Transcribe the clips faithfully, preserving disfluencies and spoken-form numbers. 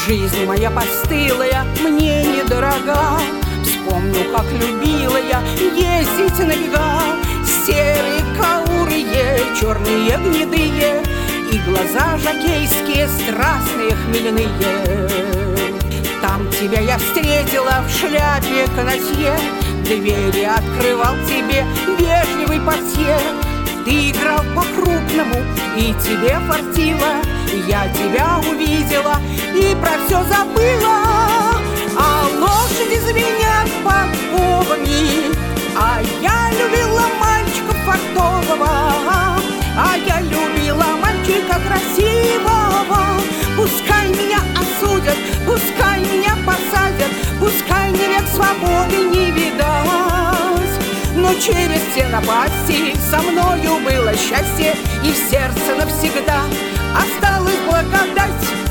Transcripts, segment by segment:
Жизнь моя постылая мне недорога. Вспомню, как любила я ездить на бега. Серые каурые, черные гнедые, и глаза жокейские, страстные, хмельные. Там тебя я встретила в шляпе канатье, двери открывал тебе вежливый портье. Ты играл по-крупному, и тебе фартило. Я тебя увидела и про все забыла. А лошади звенят подковами, а я любила мальчика фартового. А я любила мальчика красивого. Пускай меня осудят, пускай меня посадят, пускай мне век свободы не видать. Но через все напасти со мною было счастье, и в сердце навсегда осталась благодать.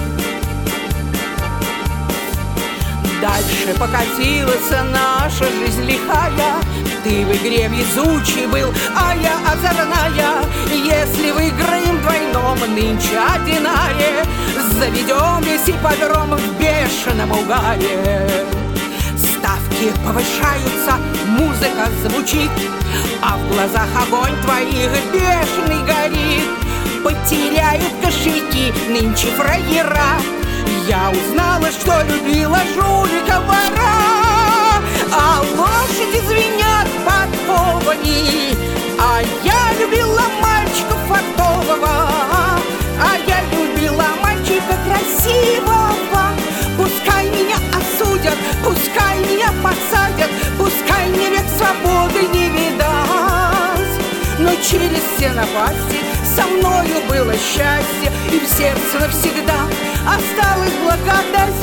Дальше покатилась наша жизнь лихая. Ты в игре везучий был, а я озорная. Если выиграем вдвойном нынче о динаре, заведем весь ипподром в бешеном угаре. Ставки повышаются, музыка звучит, а в глазах огонь твоих бешеный горит. Потеряют кошельки нынче фраера. Я узнала, что любила жулика вора. А лошади звенят подковами, а я любила мальчика фартового. А я любила мальчика красивого. Пускай меня осудят, пускай меня посадят, пускай мне век свободы не видать. Но через все напасти со мною было счастье, и в сердце навсегда осталась благодать.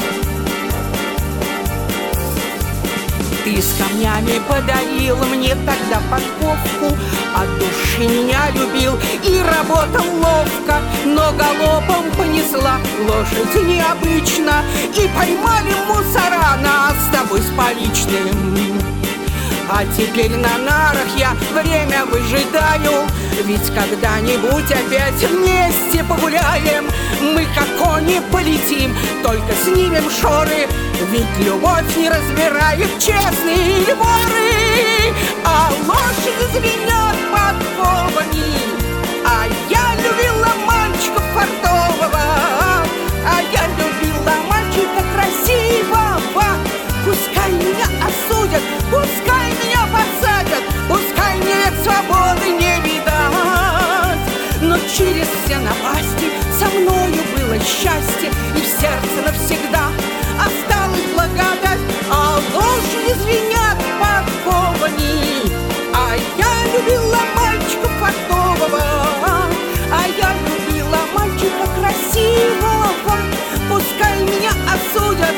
Ты с камнями подарил мне тогда подковку, от души меня любил и работал ловко. Но галопом понесла лошадь необычно, и поймали мусора нас с тобой с поличным. А теперь на нарах я время выжидаю, ведь когда-нибудь опять вместе погуляем. Мы как кони полетим, только снимем шоры, ведь любовь не разбирает честные воры. А лошади звенят подковами, а я любила мальчика фартового. А я любила мальчика красивого. Пускай меня осудят, пускай меня посадят, пускай мне век свободы не видать. Но через все напасти со мною было счастье, и в сердце навсегда осталась благодать. А лошади звенят подковами, а я любила мальчика фартового. А я любила мальчика красивого. Пускай меня осудят,